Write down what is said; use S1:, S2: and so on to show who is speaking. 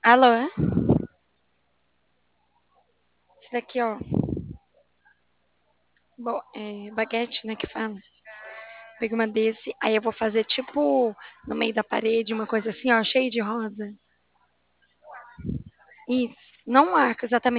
S1: Alô? Esse daqui, ó. Baguete, né, que fala. Pega uma desse, aí eu vou fazer tipo no meio da parede, uma coisa assim, ó, cheio de rosa. Isso. Não um arco exatamente.